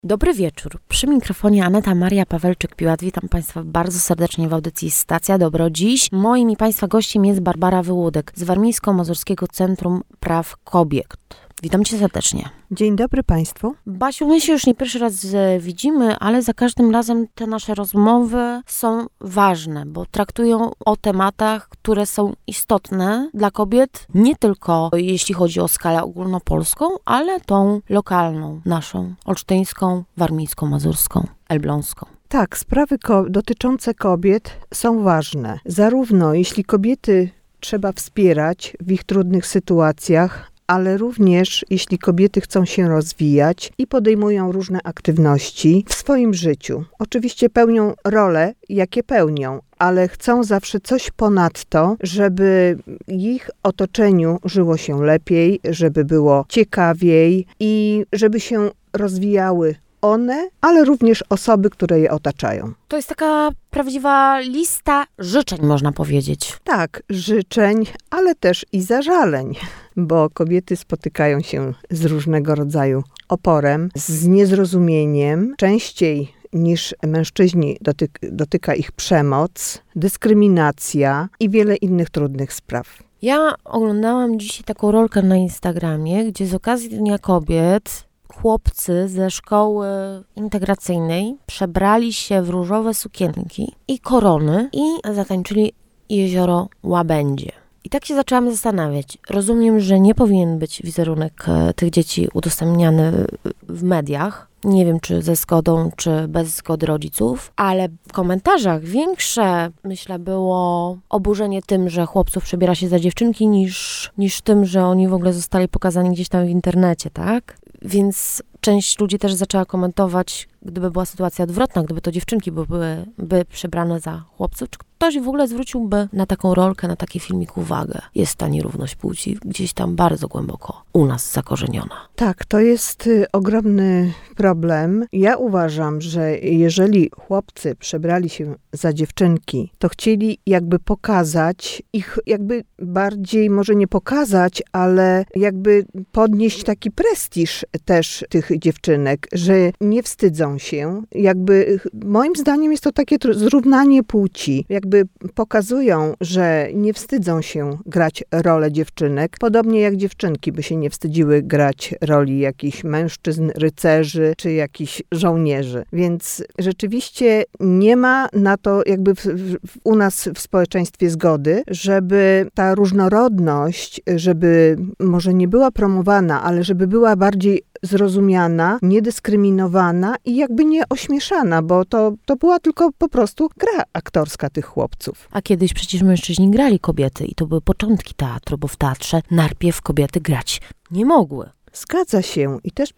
Dobry wieczór. Przy mikrofonie Aneta Maria Pawelczyk-Piłat. Witam Państwa bardzo serdecznie w audycji Stacja Dobro. Dziś moim i Państwa gościem jest Barbara Wyłódek z Warmińsko-Mazurskiego Centrum Praw Kobiet. Witam Cię serdecznie. Dzień dobry Państwu. Basiu, my się już nie pierwszy raz widzimy, ale za każdym razem te nasze rozmowy są ważne, bo traktują o tematach, które są istotne dla kobiet, nie tylko jeśli chodzi o skalę ogólnopolską, ale tą lokalną, naszą, olsztyńską, warmińsko-mazurską, elbląską. Tak, sprawy dotyczące kobiet są ważne. Zarówno jeśli kobiety trzeba wspierać w ich trudnych sytuacjach, ale również jeśli kobiety chcą się rozwijać i podejmują różne aktywności w swoim życiu. Oczywiście pełnią role, jakie pełnią, ale chcą zawsze coś ponadto, żeby ich otoczeniu żyło się lepiej, żeby było ciekawiej i żeby się rozwijały one, ale również osoby, które je otaczają. To jest taka prawdziwa lista życzeń, można powiedzieć. Tak, życzeń, ale też i zażaleń, bo kobiety spotykają się z różnego rodzaju oporem, z niezrozumieniem, częściej niż mężczyźni dotyka ich przemoc, dyskryminacja i wiele innych trudnych spraw. Ja oglądałam dzisiaj taką rolkę na Instagramie, gdzie z okazji Dnia Kobiet chłopcy ze szkoły integracyjnej przebrali się w różowe sukienki i korony i zatańczyli Jezioro Łabędzie. I tak się zaczęłam zastanawiać. Rozumiem, że nie powinien być wizerunek tych dzieci udostępniany w mediach. Nie wiem, czy ze zgodą, czy bez zgody rodziców, ale w komentarzach większe, myślę, było oburzenie tym, że chłopców przebiera się za dziewczynki, niż tym, że oni w ogóle zostali pokazani gdzieś tam w internecie, tak? Więc część ludzi też zaczęła komentować, gdyby była sytuacja odwrotna, gdyby to dziewczynki były przebrane za chłopców, czy ktoś w ogóle zwróciłby na taką rolkę, na taki filmik uwagę. Jest ta nierówność płci gdzieś tam bardzo głęboko u nas zakorzeniona. Tak, to jest ogromny problem. Ja uważam, że jeżeli chłopcy przebrali się za dziewczynki, to chcieli jakby pokazać ich, jakby bardziej, może nie pokazać, ale jakby podnieść taki prestiż też tych dziewczynek, że nie wstydzą się. Jakby moim zdaniem jest to takie zrównanie płci. Jakby pokazują, że nie wstydzą się grać rolę dziewczynek, podobnie jak dziewczynki by się nie wstydziły grać roli jakichś mężczyzn, rycerzy czy jakichś żołnierzy. Więc rzeczywiście nie ma na to jakby u nas w społeczeństwie zgody, żeby ta różnorodność, żeby może nie była promowana, ale żeby była bardziej zrozumiana, niedyskryminowana i jakby nie ośmieszana, bo to była tylko po prostu gra aktorska tych chłopców. A kiedyś przecież mężczyźni grali kobiety i to były początki teatru, bo w teatrze najpierw kobiety grać nie mogły. Zgadza się. I też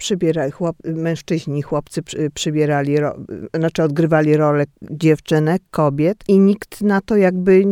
chłopcy przybierali, odgrywali rolę dziewczynek, kobiet i nikt na to jakby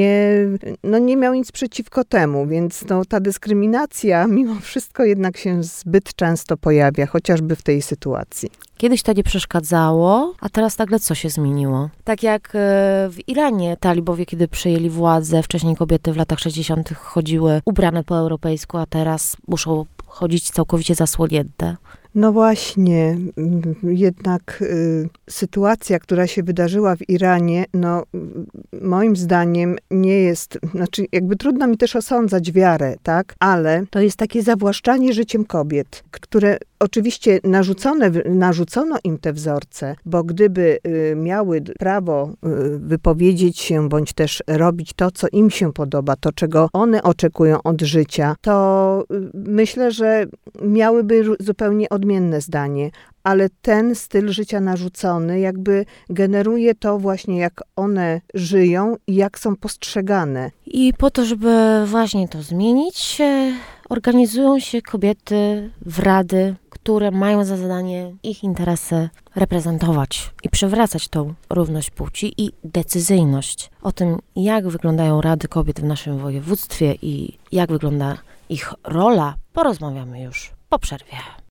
nie miał nic przeciwko temu, więc ta dyskryminacja mimo wszystko jednak się zbyt często pojawia, chociażby w tej sytuacji. Kiedyś to nie przeszkadzało, a teraz nagle co się zmieniło? Tak jak w Iranie talibowie, kiedy przejęli władzę, wcześniej kobiety w latach 60. chodziły ubrane po europejsku, a teraz muszą chodzić całkowicie zasłonięte. No właśnie, jednak sytuacja, która się wydarzyła w Iranie, moim zdaniem nie jest, jakby trudno mi też osądzać wiarę, tak? Ale to jest takie zawłaszczanie życiem kobiet, które oczywiście narzucono im te wzorce, bo gdyby miały prawo wypowiedzieć się, bądź też robić to, co im się podoba, to, czego one oczekują od życia, to myślę, że miałyby zupełnie odmienne zdanie. Ale ten styl życia narzucony jakby generuje to właśnie, jak one żyją i jak są postrzegane. I po to, żeby właśnie to zmienić, organizują się kobiety w rady, które mają za zadanie ich interesy reprezentować i przywracać tą równość płci i decyzyjność. O tym, jak wyglądają rady kobiet w naszym województwie i jak wygląda ich rola, porozmawiamy już po przerwie.